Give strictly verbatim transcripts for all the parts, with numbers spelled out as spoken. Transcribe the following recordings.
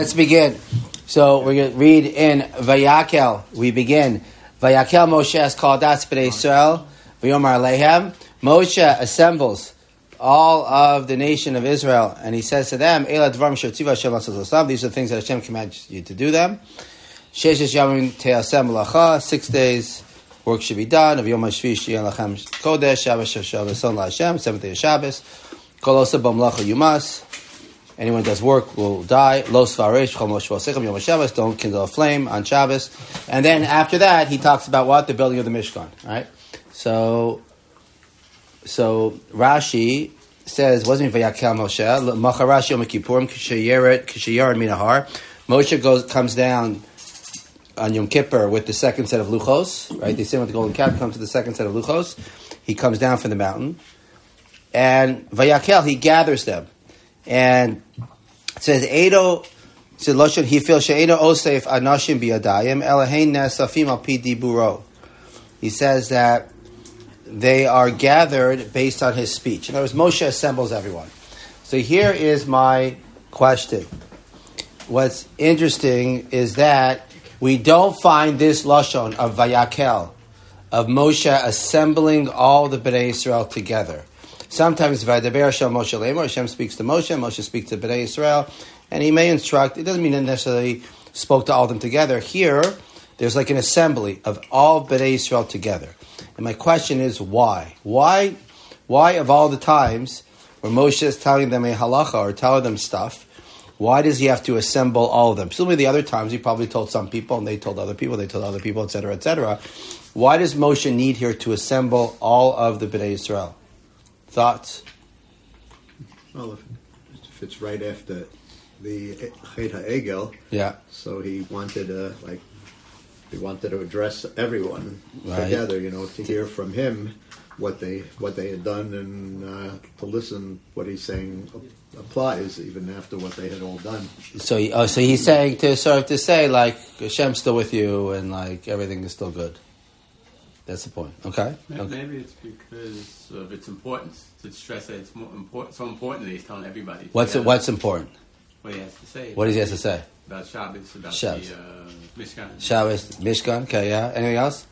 Let's begin. So we're going to read in Vayakel. We begin. Vayakel Moshe es kol das b'nei Yisrael v'yomar alehem. Moshe assembles all of the nation of Israel, and he says to them, Ela dvarim she'tziva Hashem l'asot l'sam. These are the things that Hashem commands you to do them. Sheshes yamim te'asem malacha. Six days work should be done. Of Yom HaShvi she'en lachem kodesh. Shabbos shel v'son la'Hashem. Seventh day of Shabbos. Kol osa b'malacha yumas. Anyone who does work will die. Lo svaresh chol moshvo sechem Yom HaShabbos. Don't kindle a flame on Shabbos. And then after that, he talks about what? The building of the Mishkan. Right? So, so Rashi says, wasn't Vayakel Moshe? Macharash Yom Kippurim k'sheyeret k'sheyeret minahar. Moshe goes comes down on Yom Kippur with the second set of luchos. Right? They sing with the golden calf. Comes to the second set of luchos. He comes down from the mountain, and Vayakel he gathers them. And it says, Edo, said Loshen, he feels she'edo osef anashim biyadayim elahein nesafim al pi diburo. He says that they are gathered based on his speech. In other words, Moshe assembles everyone. So here is my question. What's interesting is that we don't find this Lashon of Vayakel, of Moshe assembling all the Bnei Israel together. Sometimes Vaydaber Hashem Moshe Lemor, Hashem speaks to Moshe, Moshe speaks to Bnei Israel, and he may instruct. It doesn't mean that necessarily spoke to all of them together. Here, there's like an assembly of all Bnei Israel together. And my question is, why? Why, why of all the times where Moshe is telling them a halacha or telling them stuff, why does he have to assemble all of them? Presumably the other times he probably told some people, and they told other people, they told other people, et cetera, et cetera. Why does Moshe need here to assemble all of the Bnei Israel? Thoughts? Well, if, if it's right after the Chet HaEgel, yeah. So he wanted to like he wanted to address everyone right. together, you know, to hear from him what they what they had done, and uh, to listen what he's saying applies even after what they had all done. So, he, oh, so he's saying to sort of to say like Hashem's still with you and like everything is still good. That's the point. Okay. Maybe, okay. maybe it's because of its importance to stress that it's more important, so important that he's telling everybody. What's it, What's important? What he has to say. What does he have to say? About Shabbos, about Shabbos. the uh, Mishkan. Shabbos, Mishkan. Okay, yeah. Anything else?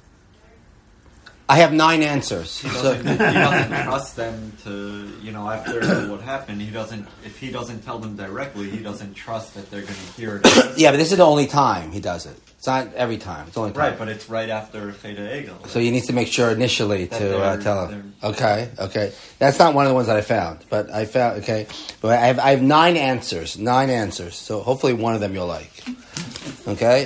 I have nine answers. He So, doesn't, he doesn't trust them to, you know, after what happened, he doesn't, if he doesn't tell them directly, he doesn't trust that they're going to hear it. yeah, but this is the only time he does it. It's not every time. It's only time. Right, but it's right after Chet HaEgel. So he needs to make sure initially That to uh, they're- tell him. Okay, okay. That's not one of the ones that I found, but I found, okay. But I have, I have nine answers, nine answers. So hopefully one of them you'll like. Okay?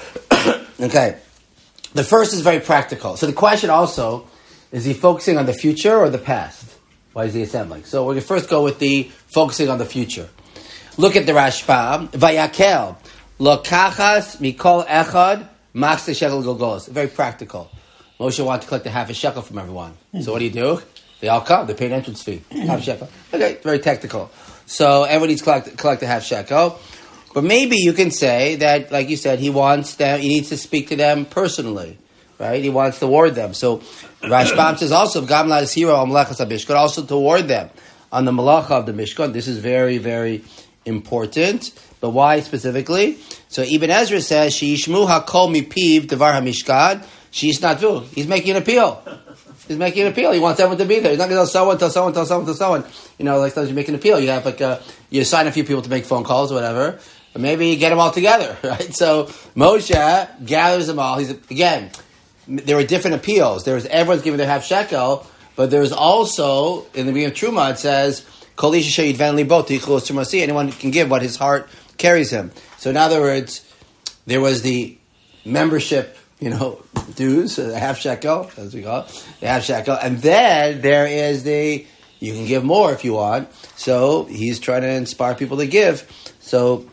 Okay. The first is very practical. So the question also, is he focusing on the future or the past? Why is he assembling? So we're going to first go with the focusing on the future. Look at the Rashba. Vayakel. Lokachas mikol echad maxte shekel golgolos. Very practical. Moshe wanted to collect a half a shekel from everyone. So what do you do? They all come. They pay an entrance fee. Half a shekel. Okay, very technical. So everyone needs to collect, collect a half shekel. But maybe you can say that, like you said, he wants them, he needs to speak to them personally. Right? He wants to ward them. So Rashbam says also, Gam la'asiro al melechas HaMishkan, also to ward them on the malacha of the Mishkan. This is very, very important. But why specifically? So Ibn Ezra says, Sheishmu hakol mipiv devar hamishkan, she's not vu. He's making an appeal. He's making an appeal. He wants everyone to be there. He's not going to tell someone, tell someone, tell someone, tell someone. You know, like sometimes you make an appeal. You have like a, you assign a few people to make phone calls or whatever. But maybe you get them all together, right? So Moshe gathers them all. He's, again, there are different appeals. There's everyone's giving their half shekel, but there's also, in the beginning of Truma, it says, Kol ish asher yidvan libo tichlos tumasi. Anyone can give what his heart carries him. So in other words, there was the membership, you know, dues, the half shekel, as we call it, the half shekel, and then there is the, you can give more if you want. So he's trying to inspire people to give. So,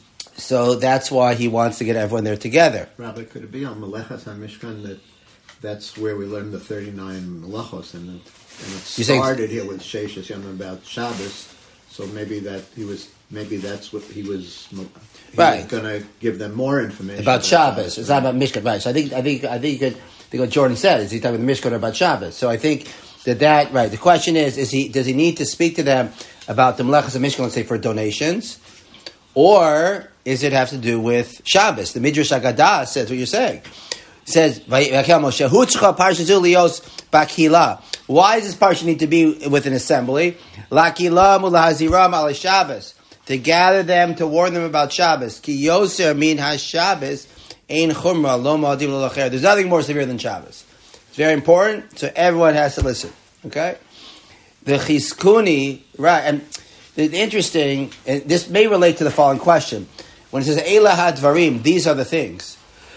so that's why he wants to get everyone there together. Rabbi, could it be on Melechas HaMishkan that that's where we learned the thirty-nine melachos, and it, and it You saying- started here with Sheshes Yom about Shabbos, so maybe that he was, maybe that's what he was, he Right. was going to give them more information About Shabbos. It's not about Mishkan, right? So I think, I think, I think, you could, I think what Jordan said is he's talking about the Mishkan or about Shabbos. So I think that that, right, the question is, is he, does he need to speak to them about the Melechas HaMishkan, let's say, for donations? Or is it have to do with Shabbos? The Midrash Haggadah says what you're saying. It says, Vayakel Moshe, Hutzcha Parsha Lios Bakila. Why does this parsha need to be with an assembly? Lakila Mulahaziram al Shabbos. To gather them, to warn them about Shabbos. Ki Yoser min ha-Shabbos ein chumra lo ma'adim lo lacher. There's nothing more severe than Shabbos. It's very important, so everyone has to listen. Okay? The Chizkuni, right, and the, the interesting, and this may relate to the following question. When it says Eila HaDvarim, these are the things,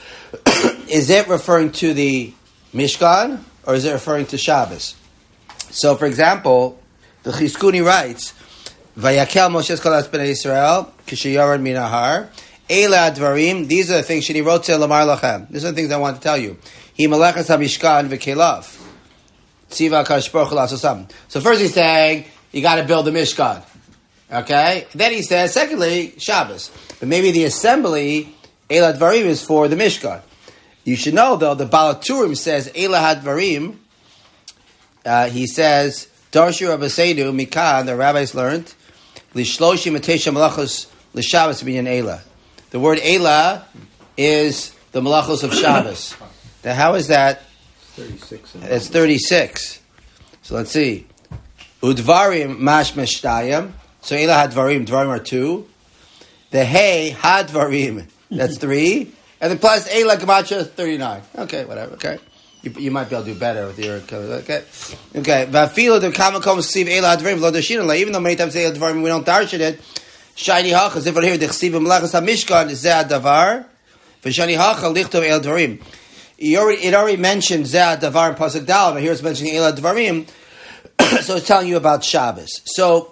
is it referring to the Mishkan, or is it referring to Shabbos? So, for example, the Chizkuni writes, Vayakel Moshe Kolas Bnei Yisrael Kishayared Minahar Eila HaDvarim. These are the things Sheni wrote to Lamar Lachem. These are the things I want to tell you. He Malachas HaMishkan V'Kelav Tziva HaKadosh Baruch Hu L'Asosam. So first he's saying you got to build the Mishkan. Okay. Then he says, secondly, Shabbos. But maybe the assembly Eila HaDvarim is for the Mishkan. You should know though the Baal HaTurim says Eila HaDvarim. Uh, he says Darshu Rabbi Seidu Mikan. The rabbis learned. Lishloshim Matesha Malachos L'Shabbos Binyan Eila. The word Eila is the Malachos of Shabbos. Now, how is that? thirty-six. It's thirty-six. So let's see. Udvarim Mash Meshtayim. So Eila Hadvarim. Dvarim are two. The Hey Hadvarim. That's three. And then plus Eila Gematria thirty-nine. Okay, whatever. Okay. You, you might be able to do better with your okay. Okay. Vafilo de Kamakom Siv Eila Hadvarim Lo Dashinala. Even though many times Eila Hadvarim we don't darshan it. Shiny Hachas. If I hear the Chsiv Melachas HaMishkan Zeh Davar. V'Shani Hacha Lichtov Eila Hadvarim. It already mentioned Zeh Davar and Pasuk Dal. Now here it's mentioning Eila Hadvarim. So it's telling you about Shabbos. So,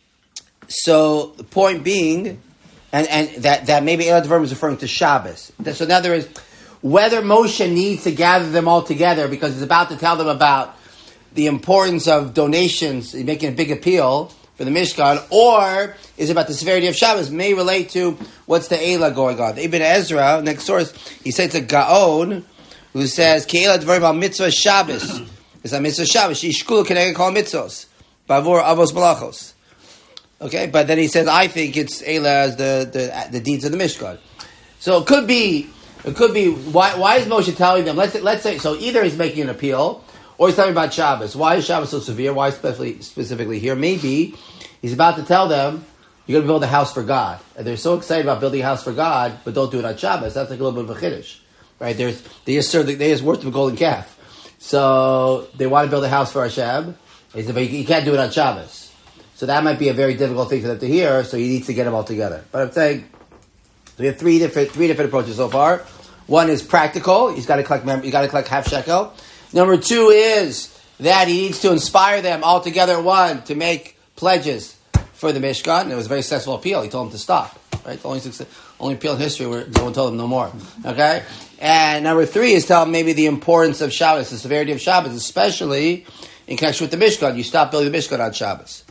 so the point being, and, and that, that maybe Eila Hadvarim is referring to Shabbos. So now there is whether Moshe needs to gather them all together because he's about to tell them about the importance of donations, making a big appeal for the Mishkan, or is about the severity of Shabbos, may relate to what's the Eila going on. The Ibn Ezra, next source, he says a Gaon, who says, Ki Eila Hadvarim al mitzvah Shabbos. It's a mitzvah Shabbos. Shishkul keneged kol mitzvos. Bavur avos malachos. Okay, but then he says, I think it's Eila as the, the the deeds of the Mishkan. So it could be, it could be, why why is Moshe telling them, let's let's say, so either he's making an appeal, or he's talking about Shabbos. Why is Shabbos so severe? Why specifically, specifically here? Maybe he's about to tell them, you're going to build a house for God. And they're so excited about building a house for God, but don't do it on Shabbos. That's like a little bit of a chiddush. Right? There's, they just serve, they just worship a golden calf. So they want to build a house for Hashem. He said, but you can't do it on Shabbos. So that might be a very difficult thing for them to hear, so he needs to get them all together. But I'm saying, we have three different three different approaches so far. One is practical. He's got to collect, mem- you got to collect half shekel. Number two is that he needs to inspire them all together at one to make pledges for the Mishkan. And it was a very successful appeal. He told them to stop. Right? The only, success, only appeal in history where no one told them no more. Okay? And number three is tell them maybe the importance of Shabbos, the severity of Shabbos, especially in connection with the Mishkan. You stop building the Mishkan on Shabbos.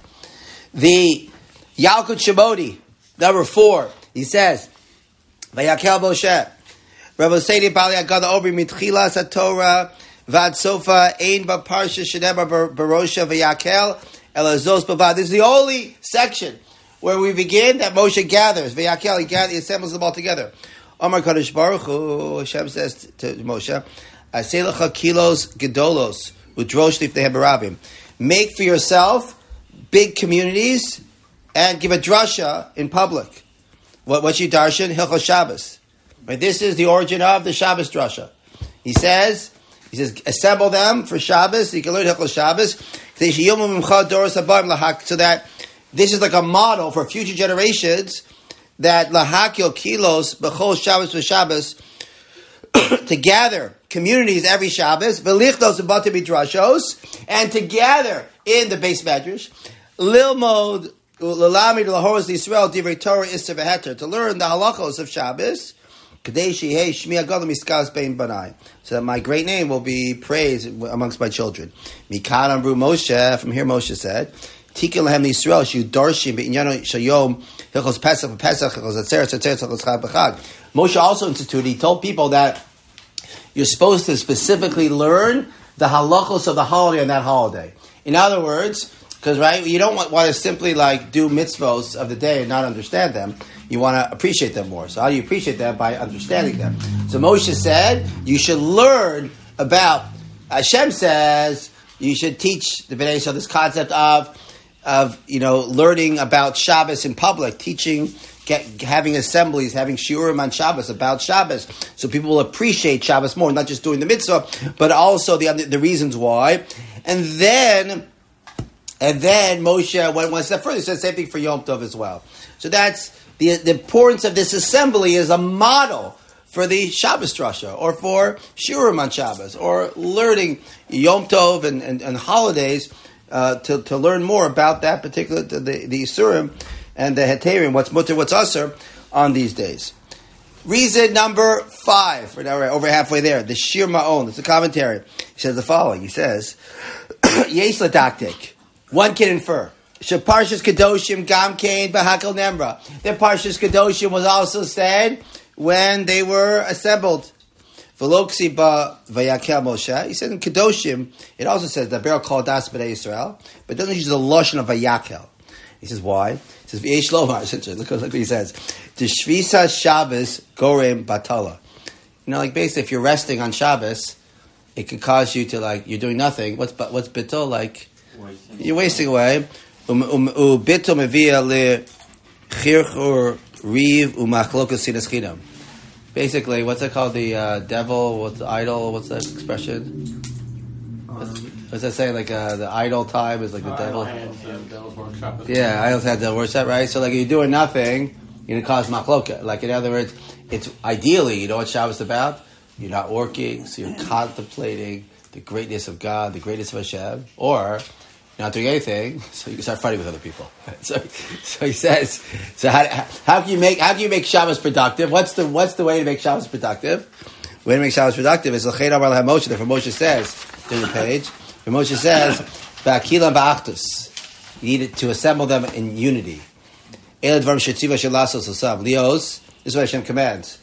The Yalkut Shemoti, number four, he says, Vayakel Moshe, Rabbi Seidi Bali Agada Obri Mitchilas HaTorah Vad Sofa Ein Ba Parsha Shedeba Barosha Vayakel Elazos Bavad. This is the only section where we begin that Moshe gathers. Vayakel, he, gathers, he assembles them all together. Omar Kadosh Baruch Hu, Hashem says to Moshe, Aseh lecha kilos gedolos udrosh lifnei barabim. Make for yourself big communities and give a drasha in public. What what's your darshan? Hilchos Shabbos. Right, this is the origin of the Shabbos drasha. He says, he says, assemble them for Shabbos. So you can learn Hilchos Shabbos. So that this is like a model for future generations. That lahakil kilos b'chol Shabbos v'Shabbos to gather communities every Shabbos v'lichtos about to be drashos and to gather in the base medrash lilmod l'lamid lahoros Yisrael divrei Torah iser v'heter to learn the halachos of Shabbos kadei shehei shmi agadol miskaz bein banai so that my great name will be praised amongst my children. Mikan amru Moshe, from here Moshe said, Tikel lahem Yisrael shu darshim b'inyano shayom hilchos Pesach Pesach hilchos Atzeres Atzeres hilchos Chag b'Chag. Moshe also instituted, he told people that you're supposed to specifically learn the halachos of the holiday on that holiday. In other words, Because, right, you don't want, want to simply, like, do mitzvos of the day and not understand them. You want to appreciate them more. So how do you appreciate them? By understanding them. So Moshe said, you should learn about, Hashem says, you should teach the Bnei Yisrael this concept of, of, you know, learning about Shabbos in public, teaching, get, having assemblies, having shiurim on Shabbos about Shabbos. So people will appreciate Shabbos more, not just doing the mitzvah, but also the, the reasons why. And then... And then Moshe went one step further. He said the same thing for Yom Tov as well. So that's the, the importance of this assembly as a model for the Shabbos drasha, or for Shurim on Shabbos, or learning Yom Tov and, and, and holidays uh, to, to learn more about that particular, the, the Isurim and the Heterim, what's mutter, what's asur on these days. Reason number five. We're now over halfway there. The Shir Ma'on. It's a commentary. He says the following. He says, Yesh Ladaktik. One can infer. Parshas Kedoshim Gam Kain B'Hakal Nemra. That Parshas Kedoshim was also said when they were assembled. V'loksi ba Vayakel Moshe. He said in Kedoshim, it also says that Beryl called Das B'nai Yisrael, but doesn't use the lotion of Vayakel. He says why? He says V'yesh Lomar. Look what he says. The Shvisa Shabbos Gorem Batala. You know, like basically, if you're resting on Shabbos, it can cause you to like you're doing nothing. What's what's Batal like? You're wasting away. Ubitum avia le chirchur riv umachlokas sinas chinam. Basically, what's that called? The uh, devil? What's the idol? What's that expression? What's, what's that saying? Like uh, the idol time is like the uh, devil. Hands, yeah, devil's workshop. Yeah, idols had the workshop, right? So like, you're doing nothing, you're gonna cause machloka. Like in other words, it's ideally, you know what Shabbos is about? You're not working, so you're contemplating the greatness of God, the greatness of Hashem, or you're not doing anything, so you can start fighting with other people. So, so he says, so how, how can you make how can you make Shabbos productive? What's the what's the way to make Shabbos productive? The way to make Shabbos productive is l'chein amar lahem Moshe. Therefore, Moshe says in the page, where Moshe says, "Ba'akilam ba'achtus." You need to assemble them in unity. El dvarim shetziva shelasos l'sam. Leos, this is what Hashem commands.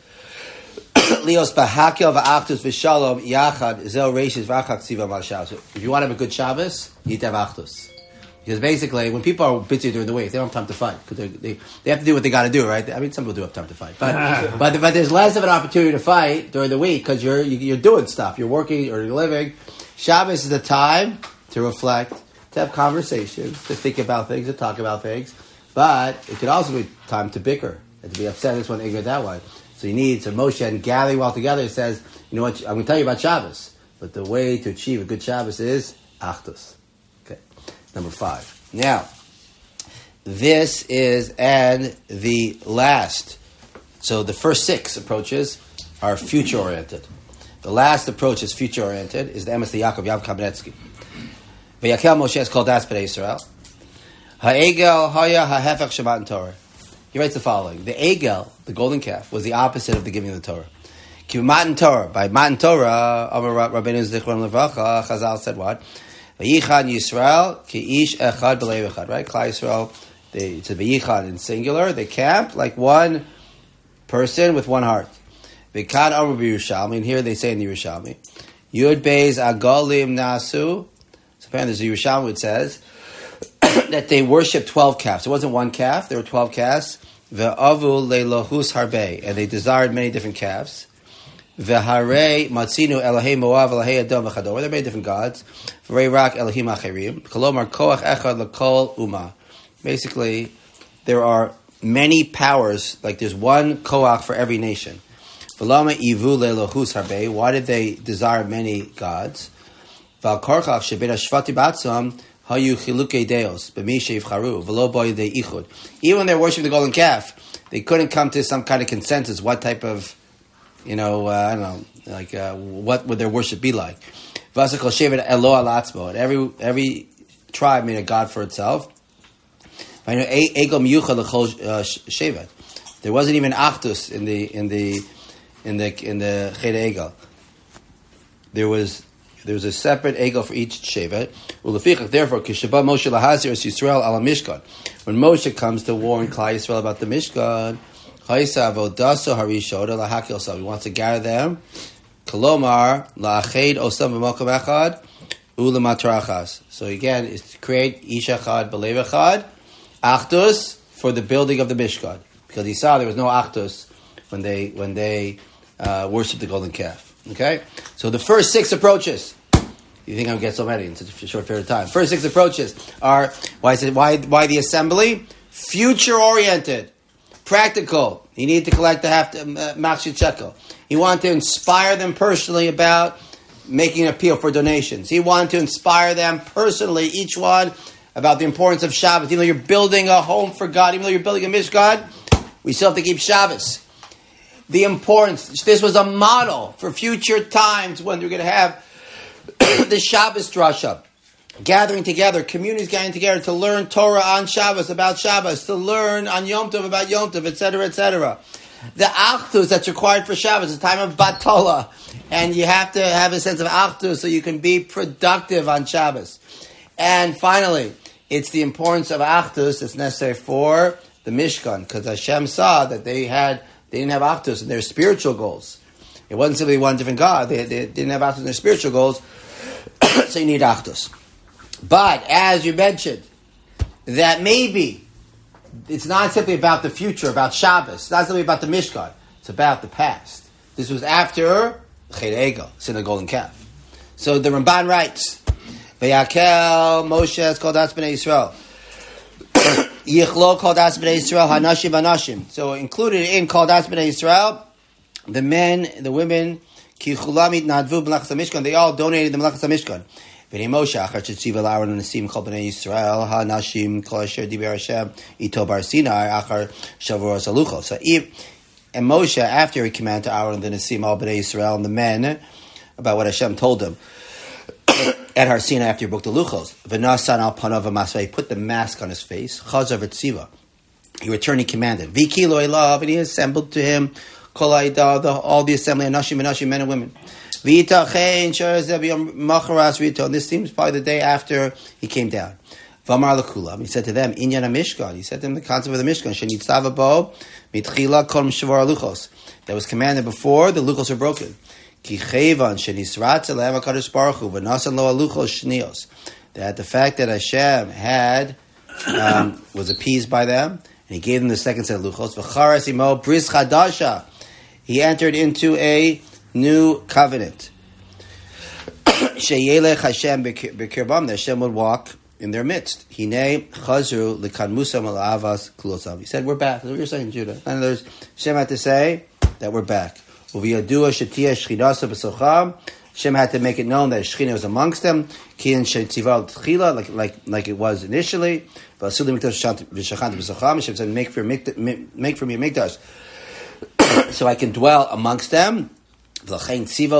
Leos b'hakel v'achtus v'shalom yachad zel reishis v'achak tziva mal Shabbos. If you want to have a good Shabbos, you need to have achtus. Because basically, when people are busy during the week, they don't have time to fight. Because they, they have to do what they got to do, right? I mean, some people do have time to fight. But but, but there's less of an opportunity to fight during the week because you're, you're doing stuff. You're working or you're living. Shabbos is the time to reflect, to have conversations, to think about things, to talk about things. But it could also be time to bicker and to be upset this one, angry that one. So you need, so Moshe and gathering well together, it says, you know what, I'm going to tell you about Shabbos, but the way to achieve a good Shabbos is Achdus. Okay, number five. Now, this is, and the last, so the first six approaches are future-oriented. The last approach is future-oriented, is the Emes the Yaakov, Yav Kamenetsky. Vayakel Moshe is called Das B'nai Yisrael. Ha'egel haya ha'hefech shemat Torah. He writes the following: the Egel, the golden calf, was the opposite of the giving of the Torah. Ki Matan Torah, by Matan Torah, Amar Rabbeinu Zichron Levracha, Chazal said what? Vayichad Yisrael ki ish echad b'lei echad. Right, Klal Yisrael. They it's a vayichad in singular. They camped like one person with one heart. V'kad Amar b'Yerushalmi, and here they say in the Yerushalmi, Yud Beis Agolim Nasu. So apparently, there's a Yerushalmi. It says that they worshipped twelve calves. It wasn't one calf; there were twelve calves. Ve'avu le'lohus harbe, and they desired many different calves. Ve'harei matzinu Elahei Moav Elahei Adam v'chador. They're many different gods. Ve'rei rak Elohim acherim. Kolomar koach echad lekol uma. Basically, there are many powers. Like there's one koach for every nation. V'lama ivu le'lohus harbe. Why did they desire many gods? Val korchach shebeit hashvati batzam. Even when they're worshiping the golden calf, they couldn't come to some kind of consensus. What type of, you know, uh, I don't know, like uh, what would their worship be like? And every every tribe made a god for itself. There wasn't even achdus in the in the in the in the Ched Egel. There was. There was a separate egel for each shevet. Therefore, Kishaba Moshe lahazir es Yisrael ala Mishkan. When Moshe comes to warn Klal Yisrael about the Mishkan, Chayisa avodaso harishoda lahakil osam. He wants to gather them. Kolomar laached osam b'makom echad ulamatrachas. So again, it's to create ish echad b'lev echad, achdus for the building of the Mishkan, because he saw there was no achdus when they when they uh, worshipped the golden calf. Okay, so the first six approaches. You think I would get so many in such a short period of time? First six approaches are why is it, why why the assembly? Future oriented, practical. You need to collect the half machshir shekel. He wanted to inspire them personally about making an appeal for donations. He wanted to inspire them personally, each one, about the importance of Shabbos. Even though you're building a home for God, even though you're building a Mishkan, we still have to keep Shabbos. The importance. This was a model for future times when we're going to have the Shabbos drasha. Gathering together, communities gathering together to learn Torah on Shabbos, about Shabbos, to learn on Yom Tov about Yom Tov, et cetera, et cetera. The achdus that's required for Shabbos, the time of Batola, and you have to have a sense of achdus so you can be productive on Shabbos. And finally, it's the importance of achdus that's necessary for the Mishkan, because Hashem saw that they had they didn't have achdus in their spiritual goals. It wasn't simply one different God; they, they didn't have achdus in their spiritual goals, so you need achdus. But, as you mentioned, that maybe it's not simply about the future, about Shabbos. It's not simply about the Mishkan. It's about the past. This was after Chet Egel, sin of the golden calf. So the Ramban writes, Vayakel Moshe has called us B'nai Yisrael. Yichlo called us B'nai Yisrael, Hanashim Hanashim. So included in called us B'nai Yisrael, the men, the women, Ki Chulamit Nadvu B'lachas HaMishkan, they all donated the B'lachas HaMishkan. V'nei Moshe, achar shetziva l'Aaron u'nesim kol b'nei Yisrael, ha'nashim kol asher diber Hashem ito bar Sinai, achar shavuos haluchos. So, and Moshe, after he commanded to Aaron and the Nesim, all b'nei Yisrael, and the men, about what Hashem told them, at Har Sinai after he broke the luchos, v'nasan al panav v'masvei, he put the mask on his face, chazav v'tziva. He returned, he commanded, v'ki lo elav, and he assembled to him, kol ha'ida, all the assembly, anashim, anashim, men and women. And this seems probably the day after he came down. He said to them, Inyan Mishkan. He said to them the concept of the Mishkan. That was commanded before the luchos were broken. That the fact that Hashem had um, was appeased by them, and he gave them the second set of luchos. He entered into a new covenant. Sheyelech Hashem b'kirbam, that Hashem would walk in their midst. Hinei chazru l'kanmusam al'avas kulosav. He said, "We're back." That's what you're saying, Judah. In other words, Hashem had to say that we're back. Uviyadua shetiyah shchinasa b'socham. Hashem had to make it known that Shechina was amongst them. Kiyan shetzival tchila, like like like it was initially. V'asuli mikdash v'shachant b'socham. Hashem said, "Make for make for me a mikdash, so I can dwell amongst them." Therefore,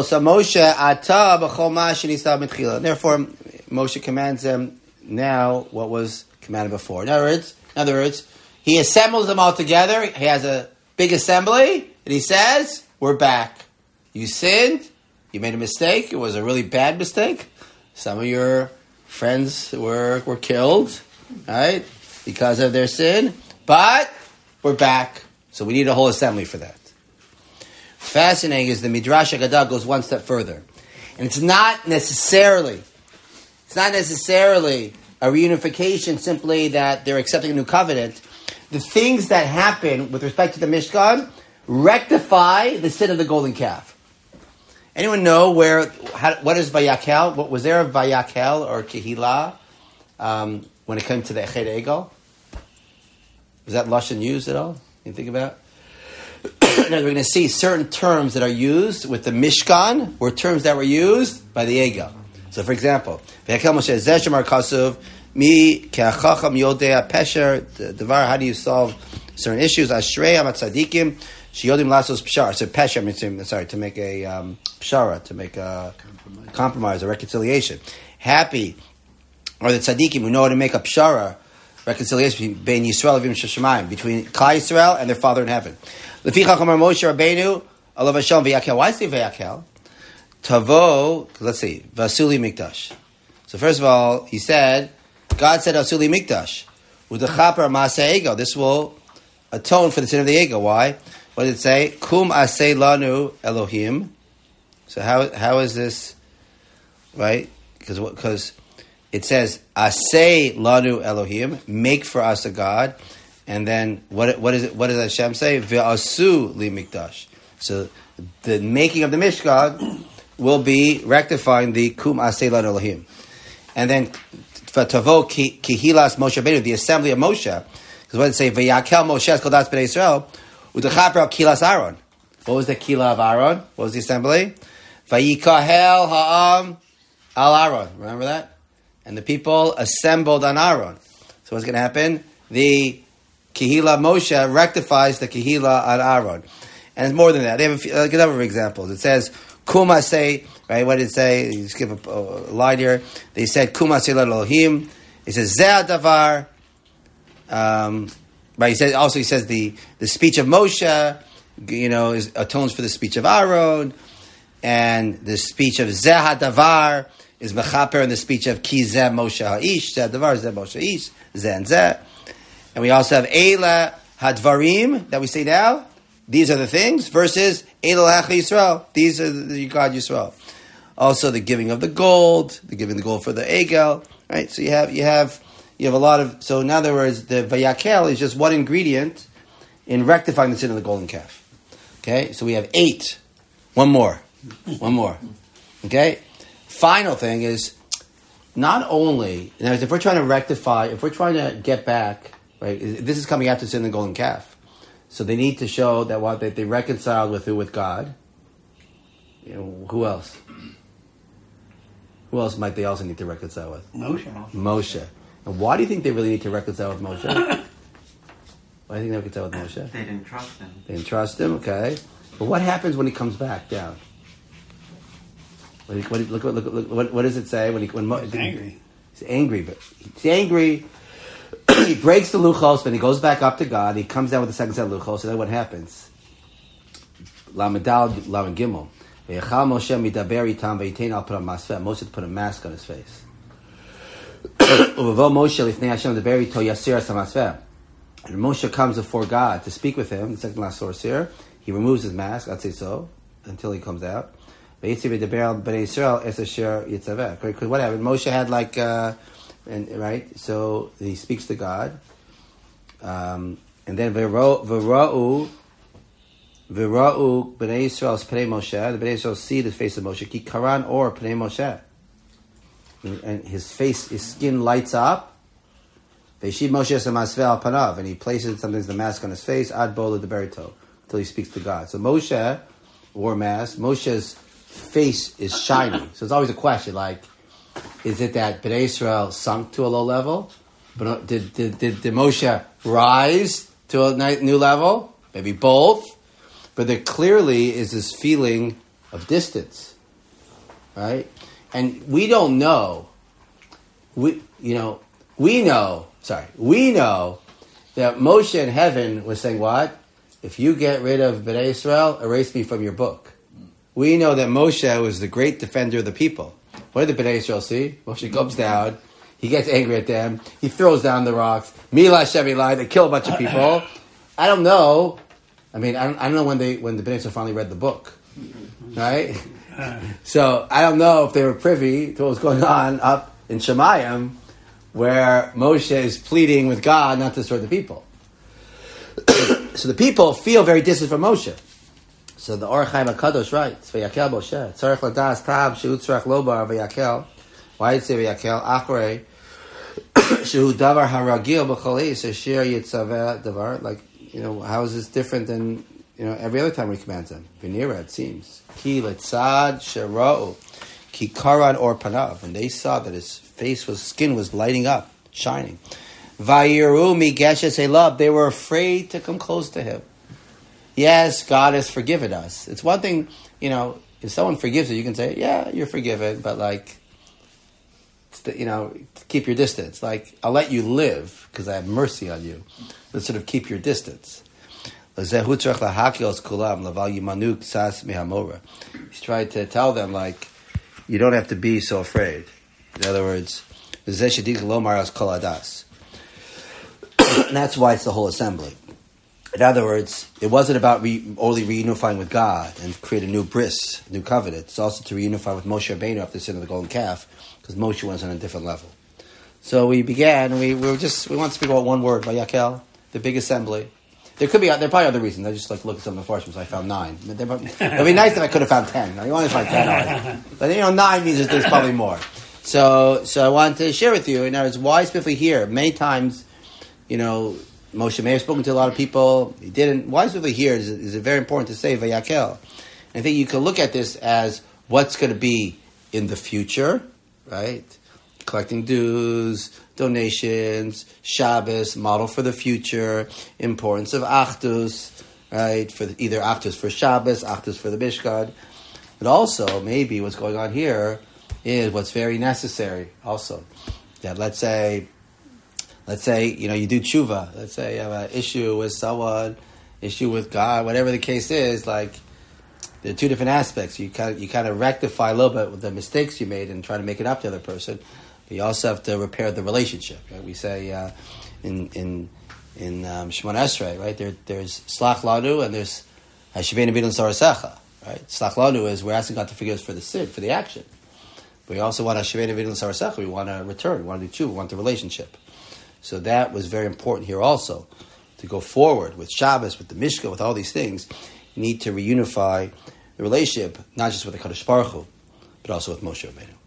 Moshe commands them now what was commanded before. In other words, in other words, he assembles them all together. He has a big assembly, and he says, "We're back. You sinned. You made a mistake. It was a really bad mistake. Some of your friends were were killed, right, because of their sin. But we're back. So we need a whole assembly for that." Fascinating is the Midrash Haggadah goes one step further, and it's not necessarily, it's not necessarily a reunification simply that they're accepting a new covenant. The things that happen with respect to the Mishkan rectify the sin of the golden calf. Anyone know where? How, what is Vayakel? What was there a Vayakel or Kehillah um, when it came to the Chet Egel? Was that lashon used at all? You think about it? Now we're going to see certain terms that are used with the Mishkan were terms that were used by the Egel. So, for example, Vayakel Moshe Zeshamar Kasuv Mi Keachacham Yodea Pesher Devar. How do you solve certain issues? Ashrei Amat Tzadikim Shiyodim Lasos Pshara. So Pesher means sorry to make a um, pshara, to make a compromise. compromise, a reconciliation. Happy are the tzaddikim who know how to make a pshara, reconciliation between Yisrael and Sheshamayim, between Klal Yisrael and their Father in heaven. Lefichach Amar Moshe Rabbeinu Alav Hashem Vayakel. Why say Vayakel? Tavo. Let's see. Vasuli Mikdash. So first of all, he said, God said Vasuli Mikdash. U'dechaper Maaseh Ego. This will atone for the sin of the ego. Why? What did it say? Kum Aseh Lanu Elohim. So how how is this right? because because it says Asay lanu Elohim, make for us a God, and then what what is it? What does Hashem say? Ve'asu li mikdash. So the making of the Mishkan will be rectifying the kum Asay lanu Elohim, and then Tavo kihilas Moshe Benu, the assembly of Moshe, because what did it say? Ve'yakel Moshe kodas b'nei Yisrael u'dechaper al kilas Aaron. What was the kila of Aaron? What was the assembly? Vayikahel ha'am al Aaron. Remember that? And the people assembled on Aaron. So what's going to happen? The Kehila Moshe rectifies the Kehila on Aaron. And it's more than that. They have a, few, like a number of examples. It says, Kuma say, right? What did it say? You skip a, a line here. They said, Kuma say Elohim. It says, Zeh davar. Um, right? He says, also, he says the, the speech of Moshe, you know, is, atones for the speech of Aaron. And the speech of Zeh davar is mechaper in the speech of Ki Zeh Moshe Ha'ish, Zeh Davar, Zeh Moshe Ha'ish, Zeh and Zeh. And we also have Eila Hadvarim, that we say now. These are the things, versus Eila Hacha Yisrael. These are the God Yisrael. Also the giving of the gold, the giving the gold for the Egel, right? So you have, you have, you have a lot of, so in other words, the Vayakel is just one ingredient in rectifying the sin of the golden calf. Okay? So we have eight. One more. One more. Okay? Final thing is, not only, in other words, if we're trying to rectify, if we're trying to get back, right, this is coming after sin of the golden calf. So they need to show that what that they reconciled with who? With God. You know, who else? Who else might they also need to reconcile with? Moshe. Moshe. And why do you think they really need to reconcile with Moshe? Why do you think they reconcile with Moshe? They didn't trust him. They didn't trust him, okay. But what happens when he comes back down? What, what, look, look, look, what, what does it say when he when He's angry? He's angry, but he's angry. He breaks the luchos, but he goes back up to God. He comes down with the second set of luchos. So then what happens? Lamadal Lavan Gimel. V'yachal Moshe midaber itam v'yitain al put a masveh. Moshe put a mask on his face. Uvo Moshe lifnei Hashem midaber ito yasir samasveh. And Moshe comes before God to speak with him. The second last source here. He removes his mask. I'd say so until he comes out. Because what happened? Moshe had like, uh, and right. So he speaks to God, um, and then v'ra'u v'ra'u b'nei Yisrael's pnei Moshe. The b'nei Yisrael see the face of Moshe. Ki karan or pnei Moshe, and his face, his skin lights up. V'yishiv Moshe samasveh al panav, and he places sometimes the mask on his face. Ad bola deberito, until he speaks to God. So Moshe wore a mask. Moshe's face is shining. So it's always a question, like, is it that Bnei Israel sunk to a low level? But did, did, did, did Moshe rise to a new level? Maybe both. But there clearly is this feeling of distance. Right? And we don't know. We, you know, we know, sorry, we know that Moshe in heaven was saying, what? If you get rid of Bnei Israel, erase me from your book. We know that Moshe was the great defender of the people. What did the Bnei Israel see? Moshe comes down, he gets angry at them, he throws down the rocks, Mila Shemilai, they kill a bunch of people. I don't know. I mean, I don't, I don't know when they when the Bnei Israel finally read the book, right? So I don't know if they were privy to what was going on up in Shemayim, where Moshe is pleading with God not to destroy the people. So the people feel very distant from Moshe. So the Or Chaim HaKadosh writes, V'yakel Moshe, Tzarech Ladas Tab Shehu Tzarech Lobar V'yakel. Why did it say V'yakel? Achrei Shehu Davar Haragil B'Chalei Asher Yitzaveh Davar. Like, you know, how is this different than, you know, every other time we command them? V'nira, it seems. Ki Letzad Shera'u Ki Karan Or Panav. And they saw that his face was, skin was lighting up, shining. Vayiru Migeshes Elab. They were afraid to come close to him. Yes, God has forgiven us. It's one thing, you know, if someone forgives you, you can say, yeah, you're forgiven, but like, you know, keep your distance. Like, I'll let you live because I have mercy on you. But sort of keep your distance. He's trying to tell them, like, you don't have to be so afraid. In other words, and that's why it's the whole assembly. In other words, it wasn't about re- only reunifying with God and create a new bris, new covenant. It's also to reunify with Moshe Rabbeinu after the sin of the golden calf, because Moshe was on a different level. So we began, and we, we were just, we want to speak about one word, Vayakel, the big assembly. There could be, there are probably other reasons. I just like to look at some of the first ones. I found nine. It would be nice if I could have found ten. I only find ten already. But, you know, nine means there's probably more. So, so I wanted to share with you, in other words, why specifically here? Many times, you know, Moshe may have spoken to a lot of people. He didn't. Why specifically here is, is it very important to say Vayakel. I think you can look at this as what's going to be in the future, right? Collecting dues, donations, Shabbos, model for the future, importance of Achdus, right? For the, either Achdus for Shabbos, Achdus for the Mishkan. But also, maybe what's going on here is what's very necessary also. That let's say, let's say, you know, you do tshuva. Let's say you have an issue with someone, issue with God, whatever the case is, like, there are two different aspects. You kind of, you kind of rectify a little bit with the mistakes you made and try to make it up to the other person. But you also have to repair the relationship. Right? We say uh, in in in um, Shemona Esrei, right? There, there's Slach Lanu and there's Hashivenu B'Nun Sarasecha. Right? Slach Lanu is we're asking God to forgive us for the sin, for the action. But we also want Hashivenu B'Nun Sarasecha. We want to return. We want to do tshuva. We want the relationship. So that was very important here also, to go forward with Shabbos, with the Mishka, with all these things. You need to reunify the relationship, not just with the Kadosh Baruch Hu, but also with Moshe Rabbeinu.